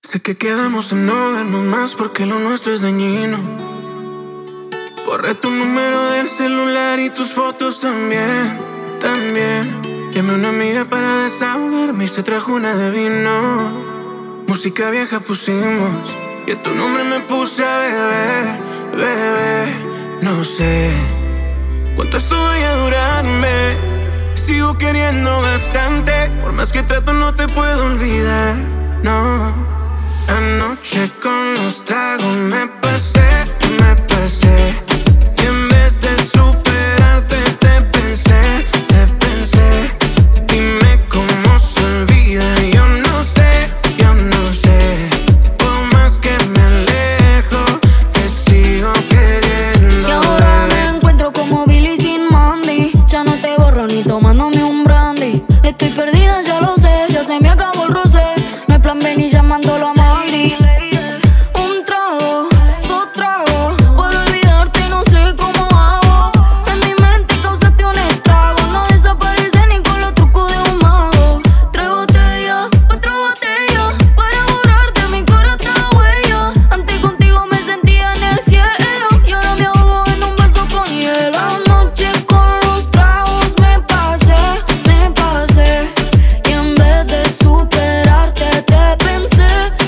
Sé que quedamos en no vernos más porque lo nuestro es dañino. Borré tu número del celular y tus fotos también. Llamé a una amiga para desahogarme y se trajo una de vino. Música vieja pusimos y a tu nombre me puse a beber. Bebé, no sé cuánto esto vaya a durarme. Sigo queriendo bastante, por más que trato no te puedo olvidar, no. Anoche con los tragos me pasé. Y en vez de superarte te pensé. Dime cómo se olvida, yo no sé. Por más que me alejo, te sigo queriendo. Y ahora me encuentro como Billy sin Mandy. Ya no te borro ni tomándome un brandy. Estoy perdida, ya lo sé, ya se me acabó el rosé. No hay plan B ni llamándolo a Mandy. Un trago, dos tragos, por olvidarte no sé cómo hago. En mi mente causaste un estrago, no desaparece ni con los trucos de un mago. Tres botellas, otra botella, para borrarte mi cara está huella. Antes contigo me sentía en el cielo y ahora me ahogo en un vaso con hielo. Anoche con los tragos me pasé. Y en vez de superarte te pensé.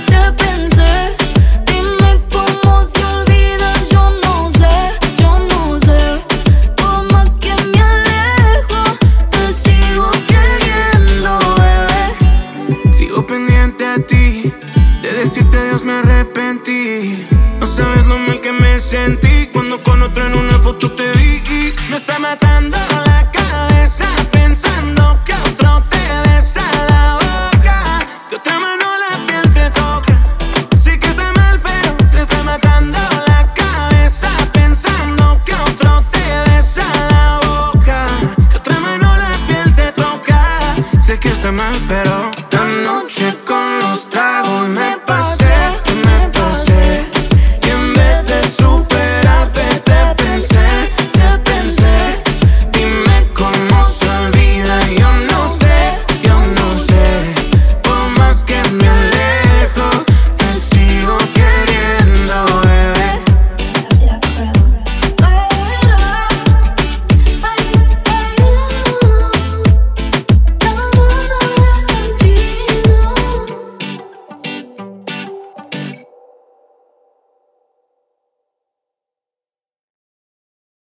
Dime cómo se olvida, yo no sé. Por más que me alejo, te sigo queriendo, bebé. Sigo pendiente a ti, de decirte adiós me arrepentí. No sabes lo mal que me sentí cuando con otro en una foto te vi. Me está matando la cabeza pensando que otro te besa la boca, que otra mano la piel te toca. Sé que está mal pero te está matando la cabeza pensando que otro te besa la boca, que otra mano la piel te toca. Sé que está mal pero anoche con los tragos me pasé.